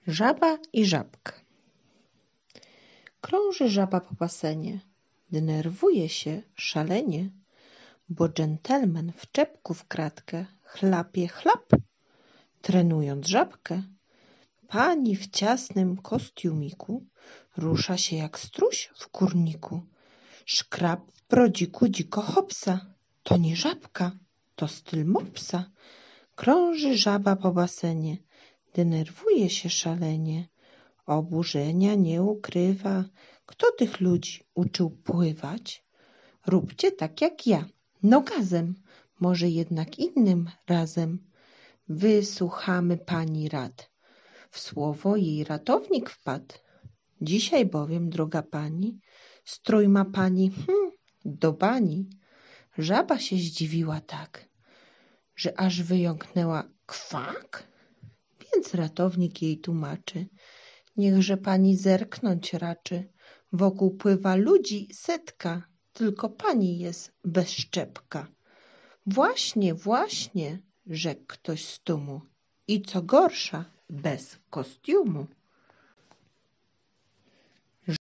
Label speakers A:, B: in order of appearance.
A: Żaba i żabka. Krąży żaba po basenie, denerwuje się szalenie, bo dżentelmen w czepku w kratkę chlapie chlap, trenując żabkę. Pani w ciasnym kostiumiku rusza się jak struś w kurniku. Szkrab w brodziku dziko hopsa. To nie żabka, to styl mopsa. Krąży żaba po basenie, denerwuje się szalenie. Oburzenia nie ukrywa. Kto tych ludzi uczył pływać? Róbcie tak jak ja, no gazem, może jednak innym razem. Wysłuchamy pani rad. W słowo jej ratownik wpadł. Dzisiaj bowiem, droga pani, strój ma pani do bani. Żaba się zdziwiła tak, że aż wyjąknęła kwak. Więc ratownik jej tłumaczy. Niechże pani zerknąć raczy. Wokół pływa ludzi setka, tylko pani jest bez szczepka. Właśnie, właśnie, rzekł ktoś z tłumu. I co gorsza, bez kostiumu.